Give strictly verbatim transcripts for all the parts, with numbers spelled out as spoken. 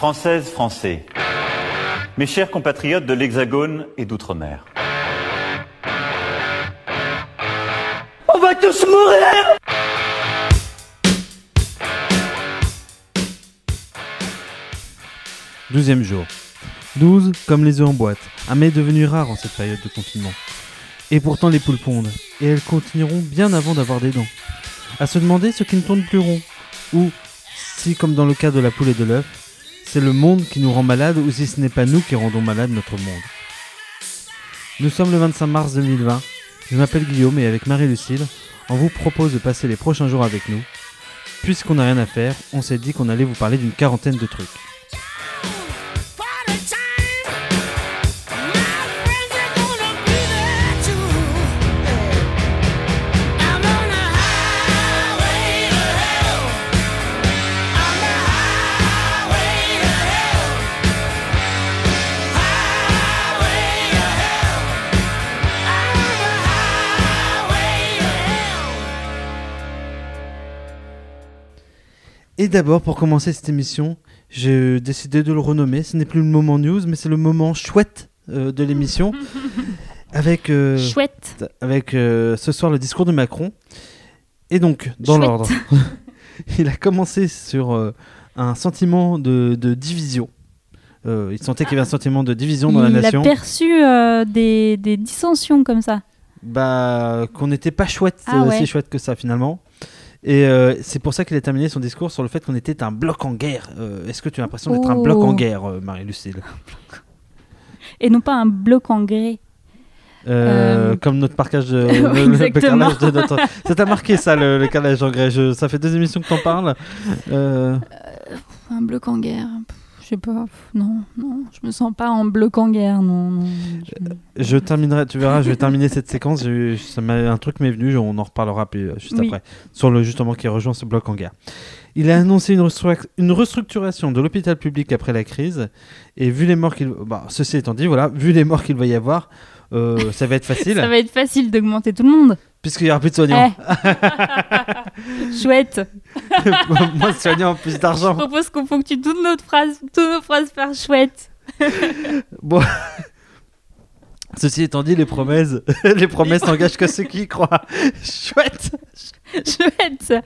Françaises, Français, mes chers compatriotes de l'Hexagone et d'Outre-mer. On va tous mourir! Douzième jour. Douze comme les œufs en boîte. Un mets devenu rare en cette période de confinement. Et pourtant les poules pondent. Et elles continueront bien avant d'avoir des dents. À se demander ce qui ne tourne plus rond. Ou si, comme dans le cas de la poule et de l'œuf, c'est le monde qui nous rend malade ou si ce n'est pas nous qui rendons malade notre monde. Nous sommes le vingt-cinq mars deux mille vingt. Je m'appelle Guillaume et avec Marie-Lucille, on vous propose de passer les prochains jours avec nous. Puisqu'on n'a rien à faire, on s'est dit qu'on allait vous parler d'une quarantaine de trucs. Et d'abord, pour commencer cette émission, j'ai décidé de le renommer. Ce n'est plus le moment news, mais c'est le moment chouette euh, de l'émission. Avec, euh, chouette. Avec euh, ce soir le discours de Macron. Et donc, dans chouette. l'ordre, il a commencé sur euh, un sentiment de, de division. Euh, il sentait qu'il y avait un sentiment de division dans il la nation. Il a perçu euh, des, des dissensions comme ça. Bah, qu'on n'était pas chouette, ah, euh, ouais. si chouette que ça finalement. Et euh, c'est pour ça qu'il a terminé son discours sur le fait qu'on était un bloc en guerre. Euh, est-ce que tu as l'impression d'être oh. un bloc en guerre, euh, Marie-Lucille? Et non pas un bloc en grès. Euh, euh... Comme notre marquage de, le, le carrelage de notre... Ça t'a marqué ça, le, le carrelage en grès. Je... Ça fait deux émissions que t'en parles. Euh... Euh, un bloc en guerre... Je sais pas, non, non, je me sens pas en bloc en guerre, non, non. Je, je terminerai, tu verras, je vais terminer cette séquence. Je, ça m'a, un truc m'est venu, on en reparlera plus, juste oui. après, sur le justement qui rejoint ce bloc en guerre. Il a annoncé une, restru- une restructuration de l'hôpital public après la crise, et vu les morts qu'il, bah, ceci étant dit, voilà, vu les morts qu'il va y avoir, euh, ça va être facile. Ça va être facile d'augmenter tout le monde. Puisqu'il n'y aura plus de soignants. Eh. Chouette. Moins de soignants, plus d'argent. Je propose qu'on ponctue toutes nos phrases, toutes nos phrases par chouette. Bon. Ceci étant dit, les promesses, les promesses n'engagent que ceux qui y croient. Chouette. Chouette.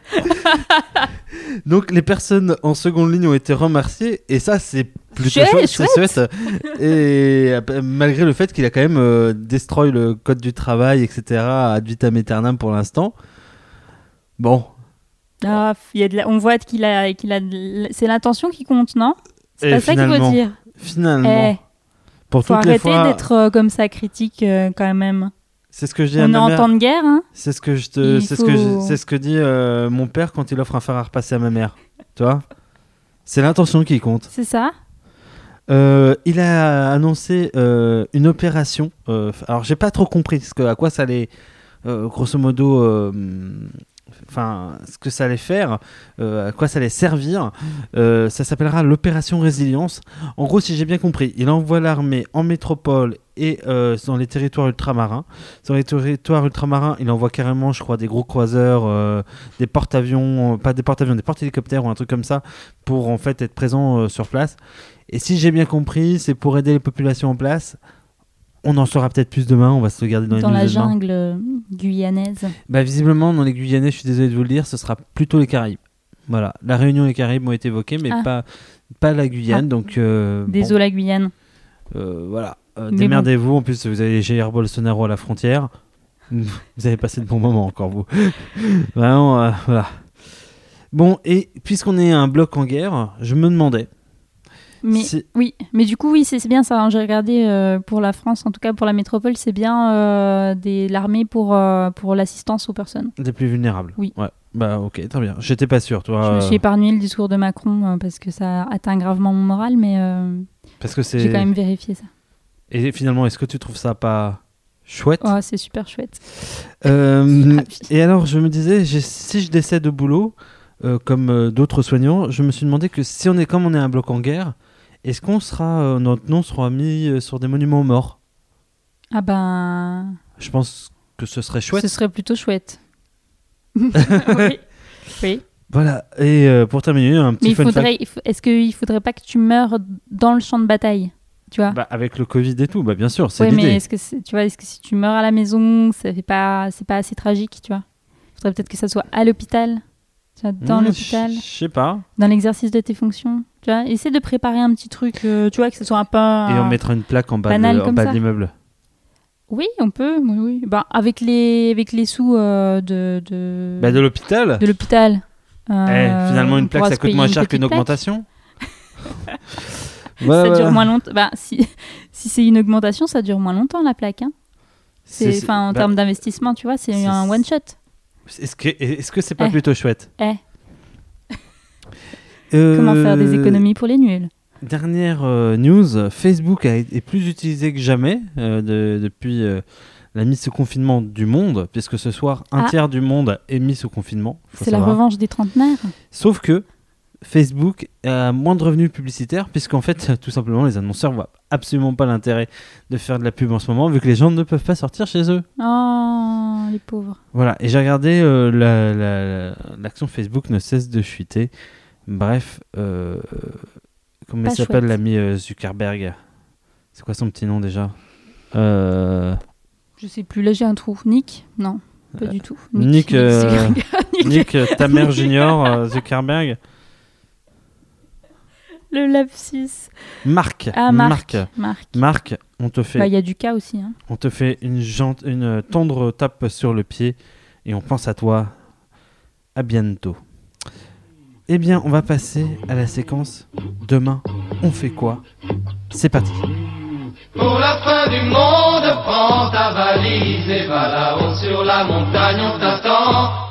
Donc les personnes en seconde ligne ont été remerciées et ça c'est plutôt chouette, chouette, chouette. c'est chouette. Et euh, malgré le fait qu'il a quand même euh, destroy le code du travail, et cetera ad vitam aeternam pour l'instant. Bon. Ah, y a de la... on voit qu'il a, qu'il a, de... c'est l'intention qui compte, non? C'est et pas ça qu'il faut dire. Finalement. Eh, pour faut toutes arrêter les fois, d'être euh, comme ça critique euh, quand même. C'est ce que je dis on à ma est en mère. temps de guerre, hein. C'est ce que je te, c'est faut... ce que je... c'est ce que dit euh, mon père quand il offre un fer à repasser à ma mère. Tu vois? C'est l'intention qui compte. C'est ça. Euh, il a annoncé euh, une opération. Euh, alors j'ai pas trop compris ce que, à quoi ça allait, euh, grosso modo, enfin euh, ce que ça allait faire, euh, à quoi ça allait servir. Euh, ça s'appellera l'opération Résilience. En gros, si j'ai bien compris, il envoie l'armée en métropole et euh, dans les territoires ultramarins. Dans les territoires ultramarins, il envoie carrément, je crois, des gros croiseurs, euh, des porte-avions, euh, pas des porte-avions, des porte-hélicoptères ou un truc comme ça, pour en fait être présent euh, sur place. Et si j'ai bien compris, c'est pour aider les populations en place. On en saura peut-être plus demain, on va se le garder dans, dans les la demain. jungle euh, guyanaise. Bah, visiblement, dans les Guyanais, je suis désolé de vous le dire, ce sera plutôt les Caraïbes. Voilà, la Réunion et les Caraïbes ont été évoqués, mais ah. pas, pas la Guyane. Ah. Donc, euh, désolé bon. La Guyane. Euh, voilà, euh, démerdez-vous. Bon. En plus, vous avez Jair Bolsonaro à la frontière. Vous avez passé de bons moments encore, vous. Vraiment, euh, voilà. Bon, et puisqu'on est un bloc en guerre, je me demandais. Mais c'est... oui, mais du coup oui c'est, c'est bien ça. Hein. J'ai regardé euh, pour la France, en tout cas pour la métropole, c'est bien euh, des, l'armée pour euh, pour l'assistance aux personnes. Des plus vulnérables. Oui. Ouais. Bah ok, très bien. J'étais pas sûr, toi. Je me suis épargné le discours de Macron euh, parce que ça atteint gravement mon moral, mais euh, parce que c'est... j'ai quand même vérifié ça. Et finalement, est-ce que tu trouves ça pas chouette? Oh, c'est super chouette. Euh, et alors, je me disais, j'ai, si je décède de boulot, euh, comme euh, d'autres soignants, je me suis demandé que si on est comme on est un bloc en guerre. Est-ce qu'on sera, euh, notre nom sera mis euh, sur des monuments aux morts? Ah ben... Je pense que ce serait chouette. Ce serait plutôt chouette. oui. oui. Voilà, et euh, pour terminer, un petit Mais il fun faudrait, fact. il faut- est-ce qu'il faudrait pas que tu meurs dans le champ de bataille, tu vois? Bah, avec le Covid et tout, bah, bien sûr, c'est Oui, l'idée. mais est-ce que c'est- tu vois, est-ce que si tu meurs à la maison, ça fait pas, c'est pas assez tragique, tu vois? Il faudrait peut-être que ça soit à l'hôpital, tu vois, dans Mmh, l'hôpital, Je sais pas. dans l'exercice de tes fonctions, tu vois. Essaie de préparer un petit truc, euh, tu vois, que ce soit un peu. Et on mettra une plaque en bas de, banal en comme bas de ça. l'immeuble. Oui, on peut, oui, oui. Bah, avec les, avec les sous euh, de, de, Bah, de l'hôpital. de l'hôpital. Eh, euh, finalement, on une plaque, pourra ça se coûte payer moins une cher qu'une petite plaque. augmentation. Ça Voilà, dure voilà. moins longtemps. Bah, si, si c'est une augmentation, ça dure moins longtemps la plaque. Hein. C'est, C'est- enfin, en bah, termes d'investissement, tu vois, c'est, c'est- un one shot. Est-ce que est-ce que c'est pas Eh. plutôt chouette? Eh, Euh, comment faire des économies pour les nuls? Dernière euh, news, Facebook a, est plus utilisé que jamais euh, de- depuis euh, la mise sous confinement du monde, puisque ce soir, un Ah. tiers du monde est mis sous confinement. faut C'est la savoir. revanche des trentenaires. Sauf que Facebook a moins de revenus publicitaires, puisqu'en fait, tout simplement, les annonceurs voient absolument pas l'intérêt de faire de la pub en ce moment, vu que les gens ne peuvent pas sortir chez eux. Oh, les pauvres. Voilà, et j'ai regardé, euh, la- la- la- l'action Facebook ne cesse de chuter. Bref, euh, comment Pas il s'appelle chouette. l'ami euh, Zuckerberg? C'est quoi son petit nom déjà? euh, Je sais plus, là j'ai un trou. Nick? Non, pas du tout. Nick, euh, Nick. Nick euh, ta mère junior euh, Zuckerberg. Le lapsus. Marc. Ah, Marc. Marc. Marc. Marc, on te fait, Bah, il y a du cas aussi. Hein. on te fait une, gente- une euh, tendre tape sur le pied et on pense à toi. À bientôt. Eh bien, on va passer à la séquence Demain, on fait quoi? C'est parti. Pour la fin du monde, prends ta valise et va là-haut sur la montagne, on t'attend.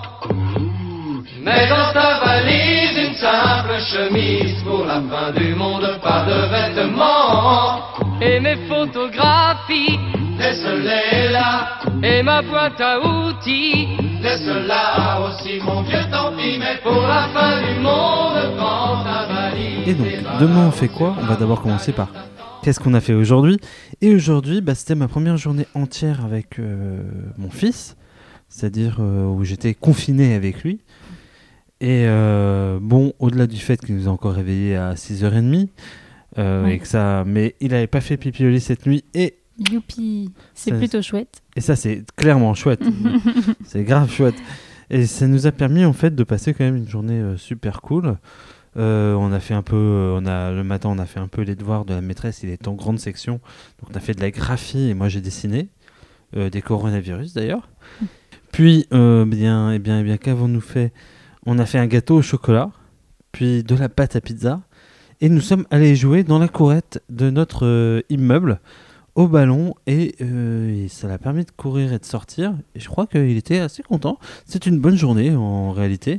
Mets dans ta valise une simple chemise. Pour la fin du monde, pas de vêtements. Et mes photographies, laisse-les là. Et ma boîte à outils, laisse-la aussi, mon Dieu, tant pis. Mais pour la fin du monde, prends ta valise. Et donc, demain on fait quoi? On va d'abord commencer par qu'est-ce qu'on a fait aujourd'hui. Et aujourd'hui, bah, c'était ma première journée entière avec euh, mon fils, c'est-à-dire euh, où j'étais confiné avec lui. Et euh, bon, au-delà du fait qu'il nous a encore réveillés à six heures trente, euh, Ouais. et que ça, mais il n'avait pas fait pipi au lit cette nuit, et, Youpi. C'est Ça- plutôt chouette. et ça c'est clairement chouette. C'est grave chouette. Et ça nous a permis en fait de passer quand même une journée euh, super cool. Euh, on a fait un peu, euh, on a, le matin on a fait un peu les devoirs de la maîtresse, il est en grande section, donc on a fait de la graphie et moi j'ai dessiné, euh, des coronavirus d'ailleurs. Puis, euh, bien, eh bien, eh bien qu'avons-nous fait? On a fait un gâteau au chocolat, puis de la pâte à pizza, et nous sommes allés jouer dans la courette de notre euh, immeuble au ballon, et, euh, et ça l'a permis de courir et de sortir, et je crois qu'il était assez content. C'est une bonne journée en réalité,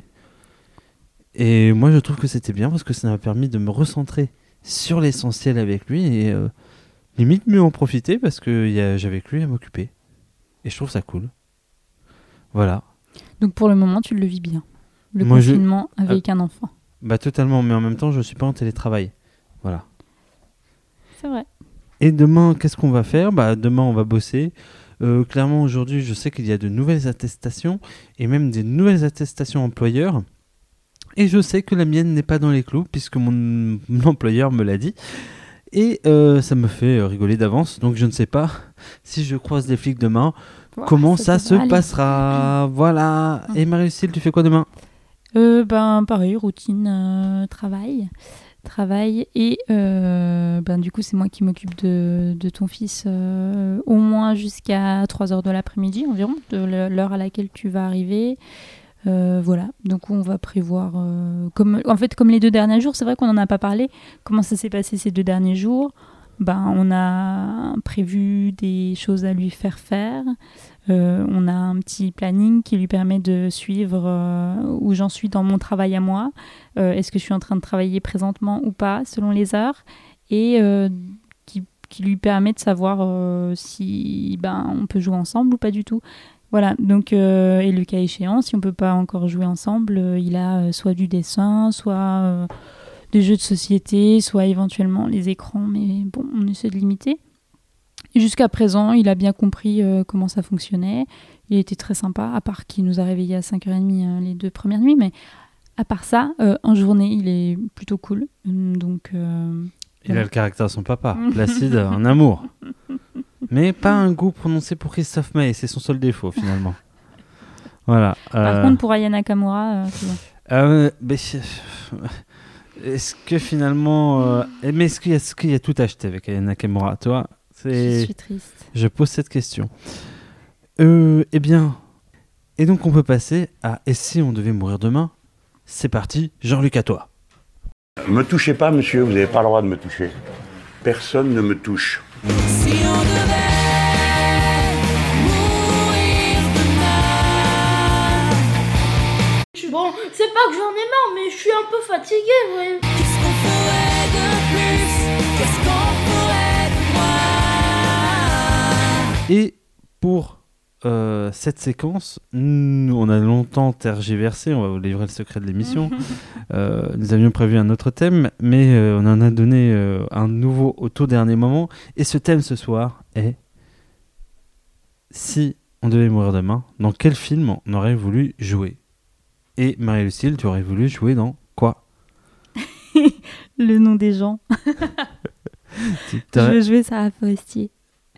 et moi je trouve que c'était bien parce que ça m'a permis de me recentrer sur l'essentiel avec lui, et euh, limite mieux en profiter parce que y a- j'avais que lui à m'occuper, et je trouve ça cool. Voilà. Donc pour le moment, tu le vis bien. Le Moi, je- confinement avec un enfant. Bah totalement, mais en même temps je suis pas en télétravail. Voilà. C'est vrai. Et demain, qu'est-ce qu'on va faire? Bah demain on va bosser. Euh, clairement aujourd'hui je sais qu'il y a de nouvelles attestations et même des nouvelles attestations employeurs. Et je sais que la mienne n'est pas dans les clous puisque mon, mon employeur me l'a dit. Et euh, ça me fait euh, rigoler d'avance. Donc je ne sais pas si je croise les flics demain, Ouah, comment ça, se devrait aller. passera. Voilà. Et Marie-Lucille, tu fais quoi demain? Euh, ben pareil, routine, euh, travail, travail et euh, ben du coup c'est moi qui m'occupe de, de ton fils euh, au moins jusqu'à trois heures de l'après-midi environ, de l'heure à laquelle tu vas arriver. Euh, voilà, donc on va prévoir, euh, comme, en fait comme les deux derniers jours, c'est vrai qu'on n'en a pas parlé, comment ça s'est passé ces deux derniers jours. Ben, on a prévu des choses à lui faire faire. Euh, on a un petit planning qui lui permet de suivre euh, où j'en suis dans mon travail à moi. Euh, est-ce que je suis en train de travailler présentement ou pas, selon les heures. Et euh, qui, qui lui permet de savoir euh, si ben, on peut jouer ensemble ou pas du tout. Voilà, donc, euh, et le cas échéant, si on ne peut pas encore jouer ensemble, euh, il a euh, soit du dessin, soit... Euh, des jeux de société, soit éventuellement les écrans, mais bon, on essaie de limiter. Et jusqu'à présent, il a bien compris euh, comment ça fonctionnait. Il était très sympa, à part qu'il nous a réveillés à cinq heures trente euh, les deux premières nuits, mais à part ça, euh, en journée, il est plutôt cool. Donc, euh, Il voilà. a le caractère de son papa, Placide, un amour. Mais pas un goût prononcé pour Christophe Maé, c'est son seul défaut finalement. Voilà. Par euh, contre, pour Aya Nakamura, euh, c'est bon. euh, mais, est-ce que finalement... euh, mais est-ce qu'il y a, est-ce qu'il y a tout acheté avec Aya Nakamura, toi Je c'est... suis triste. Je pose cette question. Euh, eh bien... Et donc on peut passer à « Et si on devait mourir demain ?» C'est parti, Jean-Luc, à toi. Me touchez pas, monsieur, vous n'avez pas le droit de me toucher. Personne ne me touche. Si on devait mourir demain, Bon, c'est pas que j'en ai marre, mais je suis un peu fatigué, ouais. qu'est-ce qu'on ferait de plus? Qu'est-ce qu'on ferait de moins? Et pour euh, cette séquence, nous, on a longtemps tergiversé, on va vous livrer le secret de l'émission. euh, nous avions prévu un autre thème, mais euh, on en a donné euh, un nouveau au tout dernier moment. Et ce thème ce soir est « Si on devait mourir demain, dans quel film on aurait voulu jouer ?» Et Marie-Lucille, tu aurais voulu jouer dans quoi? Le nom des gens. Tu Je t'aurais- veux jouer Sarah Forestier.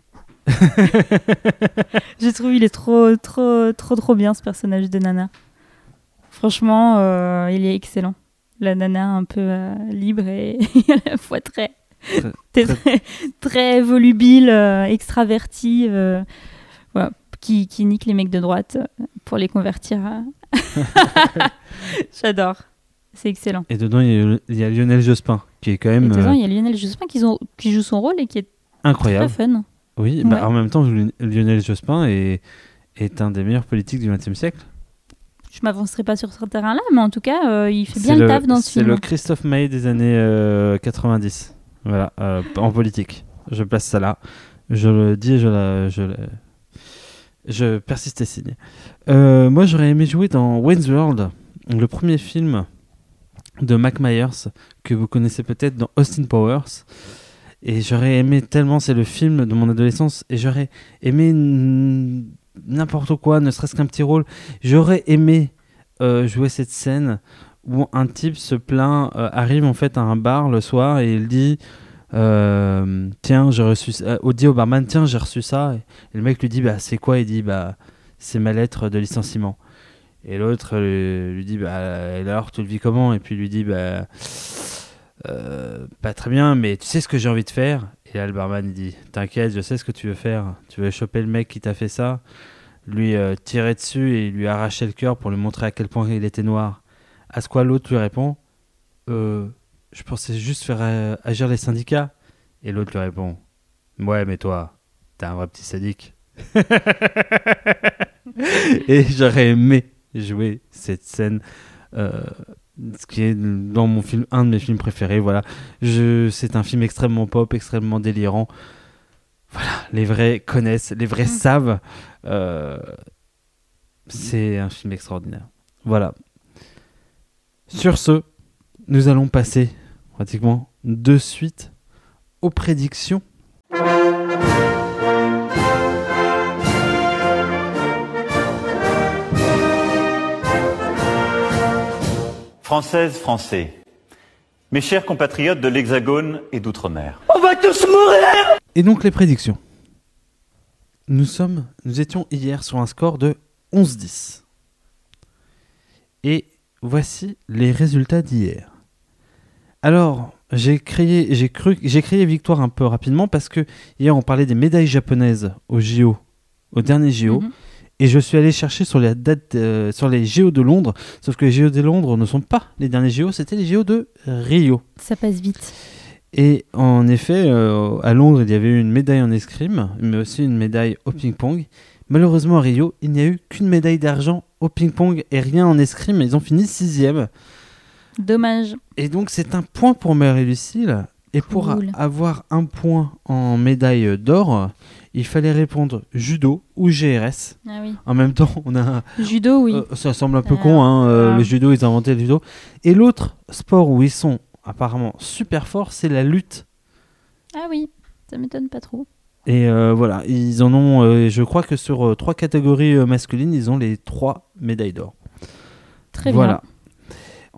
Je trouve il est trop, trop, trop, trop bien ce personnage de Nana. Franchement, euh, il est excellent. La Nana un peu euh, libre et à la fois très, Très- très, très, très volubile, euh, extravertie, euh, voilà, qui, qui nique les mecs de droite euh, pour les convertir. à- J'adore. C'est excellent. Et dedans, il y, a, il y a Lionel Jospin, qui est quand Et même dedans, euh, il y a Lionel Jospin qui, ont- qui joue son rôle et qui est incroyable. très fun. Oui, bah, Ouais. en même temps, Lionel Jospin est, est un des meilleurs politiques du vingtième siècle. Je m'avancerai pas sur ce terrain-là, mais en tout cas, euh, il fait C'est bien le, taf dans ce C'est film. le Christophe Maé des années euh, quatre-vingt-dix. Voilà, euh, en politique. Je place ça là. Je le dis et je la, je, la- je persiste et signe. Euh, moi, j'aurais aimé jouer dans Wayne's World, le premier film de Mac Myers que vous connaissez peut-être dans Austin Powers. Et j'aurais aimé tellement, c'est le film de mon adolescence, et j'aurais aimé n- n'importe quoi, ne serait-ce qu'un petit rôle. J'aurais aimé euh, jouer cette scène où un type se plaint, euh, arrive en fait à un bar le soir et il dit euh, tiens, j'ai reçu ça. Euh, dit au barman, tiens, j'ai reçu ça. Et, et le mec lui dit, bah c'est quoi? Il dit, bah c'est ma lettre de licenciement. Et l'autre lui, lui dit, bah et alors tu le vis comment? Et puis il lui dit, bah euh, pas très bien, mais tu sais ce que j'ai envie de faire? Et là le barman il dit, t'inquiète, je sais ce que tu veux faire. Tu veux choper le mec qui t'a fait ça, lui euh, tirer dessus et lui arracher le cœur pour lui montrer à quel point il était noir. À ce quoi l'autre lui répond, euh, je pensais juste faire euh, agir les syndicats. Et l'autre lui répond, ouais mais toi t'es un vrai petit sadique. Et j'aurais aimé jouer cette scène, euh, ce qui est dans mon film, un de mes films préférés. Voilà, je, c'est un film extrêmement pop, extrêmement délirant. Voilà, les vrais connaissent, les vrais savent. Euh, c'est un film extraordinaire. Voilà. Sur ce, nous allons passer pratiquement de suite aux prédictions. Françaises, Français, mes chers compatriotes de l'Hexagone et d'Outre-mer. Et donc les prédictions. Nous sommes, nous étions hier sur un score de onze dix. Et voici les résultats d'hier. Alors, j'ai créé, j'ai cru, j'ai créé victoire un peu rapidement parce que hier on parlait des médailles japonaises au J O, au dernier J O. Mhm. Et je suis allé chercher sur les dates, euh, sur les J O de Londres, sauf que les J O de Londres ne sont pas les derniers J O, c'était les J O de Rio. Ça passe vite. Et en effet, euh, à Londres, il y avait eu une médaille en escrime, mais aussi une médaille au ping-pong. Malheureusement, à Rio, il n'y a eu qu'une médaille d'argent au ping-pong et rien en escrime. Ils ont fini sixième. Dommage. Et donc, c'est un point pour Marie-Lucille. Et pour Cool. a- avoir un point en médaille d'or, il fallait répondre judo ou G R S. Ah oui. En même temps, on a Judo, oui. euh, ça semble un peu Euh, con, hein, euh, ah. le judo, ils ont inventé le judo. Et l'autre sport où ils sont apparemment super forts, c'est la lutte. Ah oui, ça m'étonne pas trop. Et euh, voilà, ils en ont, euh, je crois que sur euh, trois catégories euh, masculines, ils ont les trois médailles d'or. Très voilà. bien.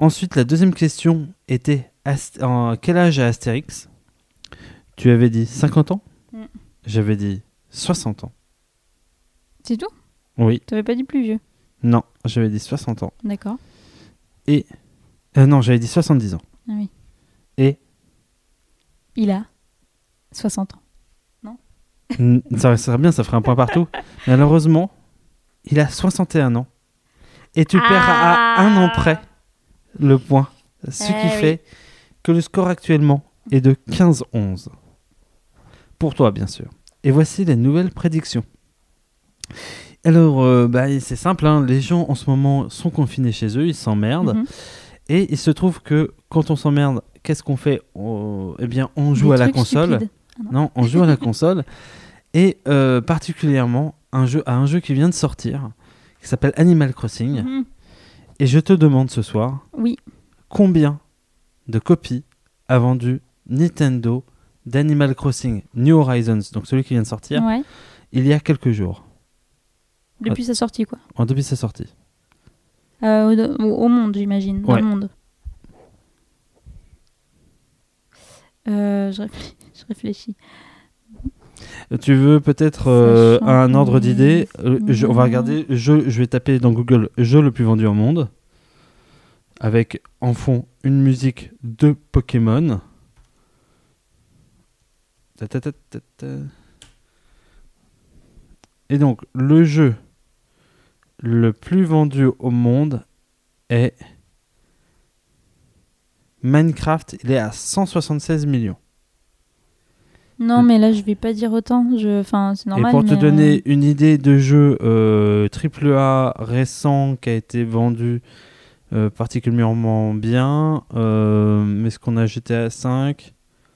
Ensuite, la deuxième question était Ast- en quel âge a Astérix? Tu avais dit cinquante ans. Mm. J'avais dit soixante ans. C'est tout? Oui. T'avais pas dit plus vieux? Non, j'avais dit soixante ans. D'accord. Et... Euh, non, j'avais dit soixante-dix ans. Ah oui. Et... Il a soixante ans. Mm, ça serait bien, ça ferait un point partout. Malheureusement, il a soixante et un ans. Et tu perds à un an près le point. Ce Eh qui oui. fait que le score actuellement est de quinze onze. Pour toi, bien sûr. Et voici les nouvelles prédictions. Alors, euh, bah, c'est simple, hein, les gens en ce moment sont confinés chez eux, ils s'emmerdent. Mhm. Et il se trouve que quand on s'emmerde, qu'est-ce qu'on fait? On- Eh bien, on joue Des à la trucs console. stupides. Ah non. Non, on joue à la console. Et euh, particulièrement un jeu, à un jeu qui vient de sortir, qui s'appelle Animal Crossing. Mhm. Et je te demande ce soir, Oui. combien de copies a vendu Nintendo d'Animal Crossing New Horizons, donc celui qui vient de sortir, Ouais. il y a quelques jours, Depuis sa sortie, quoi. en depuis sa sortie. Euh, au, au monde, j'imagine. Dans Ouais. le monde. Euh, je, réfléchis, je réfléchis. Tu veux peut-être euh, Sachant un que- ordre d'idée euh, je- On va regarder, jeu, je vais taper dans Google jeu le plus vendu au monde, avec en fond une musique de Pokémon. Ta ta ta ta ta. Et donc, le jeu le plus vendu au monde est Minecraft. Il est à cent soixante-seize millions. Non, mais là, je vais pas dire autant. Je... Enfin, c'est normal. Et pour te mais, donner euh, une idée de jeu euh, triple A récent qui a été vendu euh, particulièrement bien, euh, est-ce qu'on a G T A cinq?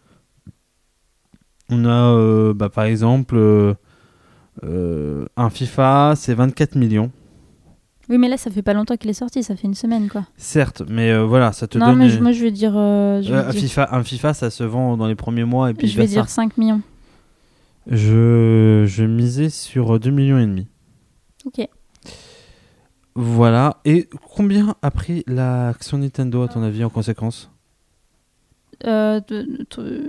On a euh, bah, par exemple euh, euh, un FIFA, c'est vingt-quatre millions. Oui, mais là, ça fait pas longtemps qu'il est sorti. Ça fait une semaine, quoi. Certes, mais euh, voilà, ça te Non, donne... mais je- moi, je vais dire. euh, je vais Euh, un, dire, FIFA, un FIFA, ça se vend dans les premiers mois et puis je vais basta. dire cinq millions. Je, je misais sur deux millions et demi. Ok. Voilà. Et combien a pris l'action Nintendo à ton avis en conséquence? Euh, de- de- de-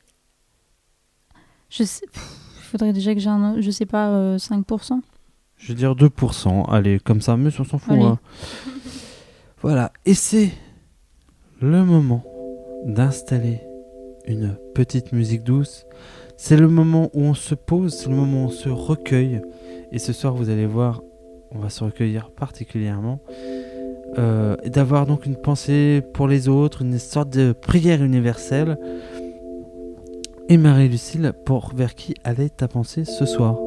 je sais. Il faudrait déjà que j'ai un. Je sais pas, euh, cinq pour cent. Je vais dire deux pour cent. Allez, comme ça, mais on s'en fout. Allez. Hein. Voilà. Et c'est le moment d'installer une petite musique douce. C'est le moment où on se pose, c'est le moment où on se recueille. Et ce soir, vous allez voir, on va se recueillir particulièrement. Euh, et d'avoir donc une pensée pour les autres, une sorte de prière universelle. Et Marie-Lucille, pour vers qui allait ta pensée ce soir?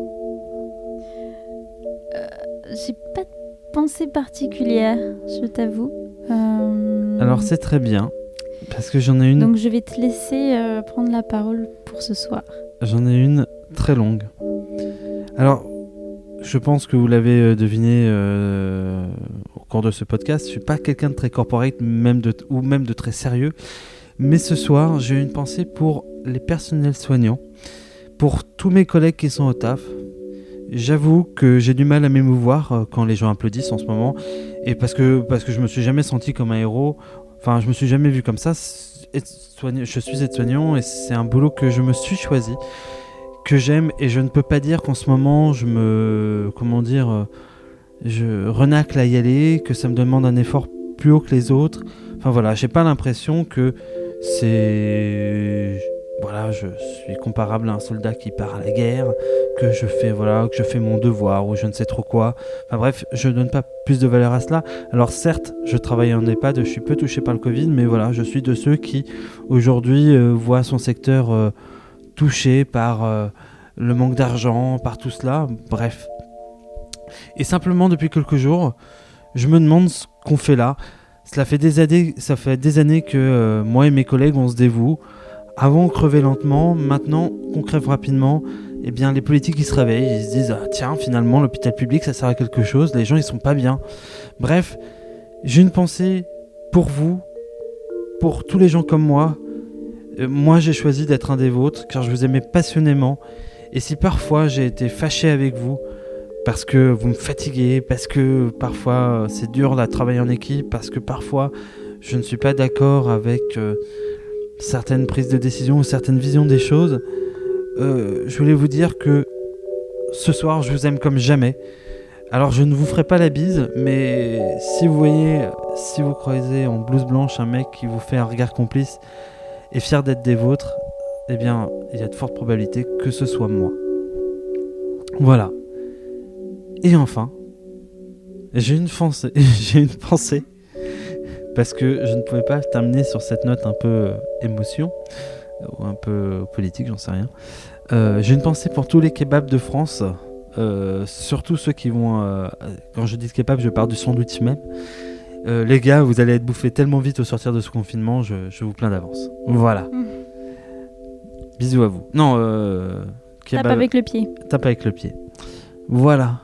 J'ai pas de pensée particulière, je t'avoue. Euh, Alors c'est très bien, parce que j'en ai une, Donc je vais te laisser euh, prendre la parole pour ce soir. j'en ai une très longue. Alors, je pense que vous l'avez euh, deviné euh, au cours de ce podcast, je suis pas quelqu'un de très corporate, même de, ou même de très sérieux, mais ce soir, j'ai une pensée pour les personnels soignants, pour tous mes collègues qui sont au taf. J'avoue que j'ai du mal à m'émouvoir euh, quand les gens applaudissent en ce moment, et parce que, parce que je me suis jamais senti comme un héros, enfin je me suis jamais vu comme ça. C'est- être soignant- je suis aide-soignant et c'est un boulot que je me suis choisi, que j'aime, et je ne peux pas dire qu'en ce moment je me, comment dire, euh, je renacle à y aller, que ça me demande un effort plus haut que les autres. Enfin voilà, j'ai pas l'impression que c'est, voilà, je suis comparable à un soldat qui part à la guerre, que je fais, voilà, que je fais mon devoir ou je ne sais trop quoi. Enfin bref, je donne pas plus de valeur à cela. Alors certes, je travaille en EHPAD, je suis peu touché par le Covid, mais voilà, je suis de ceux qui aujourd'hui euh, voient son secteur euh, touché par euh, le manque d'argent, par tout cela. Bref. Et simplement depuis quelques jours, je me demande ce qu'on fait là. Cela fait des années, ça fait des années que euh, moi et mes collègues on se dévoue. Avant on crevait lentement, maintenant qu'on crève rapidement. Eh bien, les politiques ils se réveillent, ils se disent ah, tiens, finalement l'hôpital public ça sert à quelque chose, les gens ils sont pas bien. Bref, j'ai une pensée pour vous, pour tous les gens comme moi. Euh, moi j'ai choisi d'être un des vôtres car je vous aimais passionnément. Et si parfois j'ai été fâché avec vous parce que vous me fatiguez, parce que parfois euh, c'est dur de travailler en équipe, parce que parfois je ne suis pas d'accord avec euh, certaines prises de décision ou certaines visions des choses, euh, je voulais vous dire que ce soir, je vous aime comme jamais. Alors, je ne vous ferai pas la bise, mais si vous voyez, si vous croisez en blouse blanche un mec qui vous fait un regard complice et fier d'être des vôtres, eh bien, il y a de fortes probabilités que ce soit moi. Voilà. Et enfin, j'ai une pensée, j'ai une pensée, parce que je ne pouvais pas terminer sur cette note un peu euh, émotion, ou un peu euh, politique, j'en sais rien. Euh, j'ai une pensée pour tous les kebabs de France, euh, surtout ceux qui vont... Euh, quand je dis kebab, je parle du sandwich même. Euh, les gars, vous allez être bouffés tellement vite au sortir de ce confinement, je, je vous plains d'avance. Voilà. Mmh. Bisous à vous. Non, euh... Kebab... Tape avec le pied. Tape avec le pied. Voilà.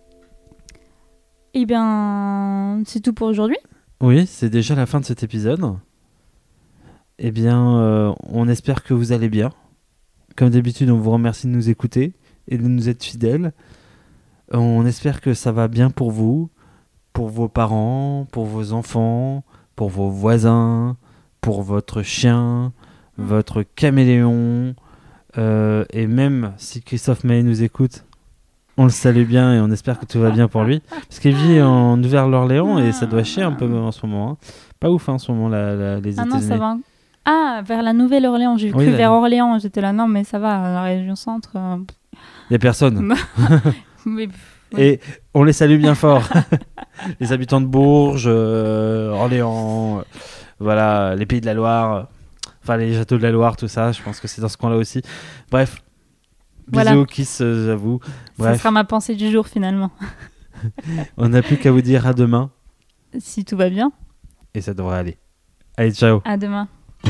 Eh bien, c'est tout pour aujourd'hui. Oui, c'est déjà la fin de cet épisode. Eh bien, euh, on espère que vous allez bien. Comme d'habitude, on vous remercie de nous écouter et de nous être fidèles. On espère que ça va bien pour vous, pour vos parents, pour vos enfants, pour vos voisins, pour votre chien, votre caméléon. Euh, et même si Christophe Maé nous écoute, on le salue bien et on espère que tout va bien pour lui. Parce qu'il vit en Nouvelle-Orléans et ça doit chier un peu en ce moment. Hein. Pas ouf hein, en ce moment, la, la, les ah États-Unis. Non, ça va. Ah, vers la Nouvelle-Orléans. J'ai oui, cru la... vers Orléans. J'étais là, non, mais ça va, la région centre. Il euh... n'y a personne. mais, oui. Et on les salue bien fort. Les habitants de Bourges, euh, Orléans, euh, voilà, les Pays de la Loire, enfin les châteaux de la Loire, tout ça. Je pense que c'est dans ce coin-là aussi. Bref. Bisous, voilà. Kiss, euh, j'avoue. Bref. Ça sera ma pensée du jour finalement. On n'a plus qu'à vous dire à demain. Si tout va bien. Et ça devrait aller. Allez, ciao. À demain.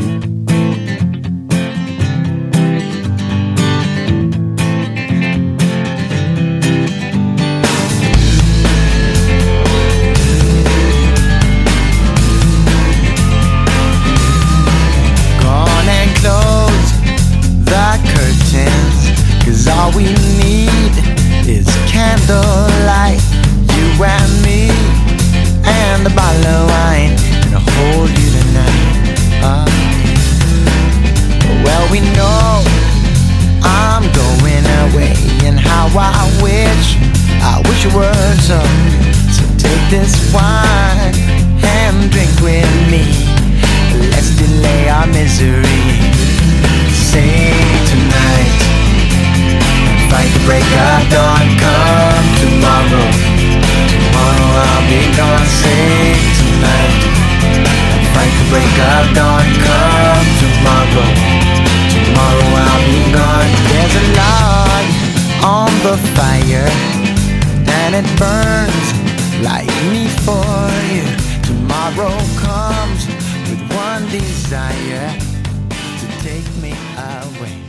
Gone and close the curtains. Cause all we need is candlelight, you and me, and a bottle of wine, and I'll hold you tonight. Uh, well, we know I'm going away, and how I wish, I wish it were so. So take this wine and drink with me. Let's delay our misery. Say tonight, fight the break of dawn, come tomorrow. Tomorrow I'll be gone, say tonight. Fight the break of dawn, come tomorrow. Tomorrow I'll be gone. There's a log on the fire, and it burns like me for you. Tomorrow comes with one desire, to take me away.